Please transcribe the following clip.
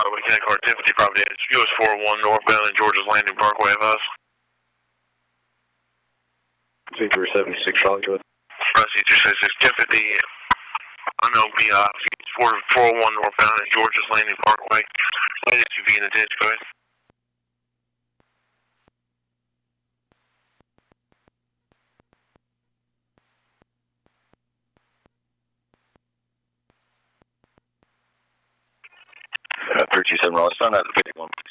Lieutenant Car Tiffany, property is US 401 northbound in Georgia's Landing Parkway of us. C376 Hollywood. C376 Tiffany, unknown PI, 401 northbound in Georgia's Landing Parkway. Latest UV in the ditch, go ahead. Three two seven, Raleigh, found out the 51.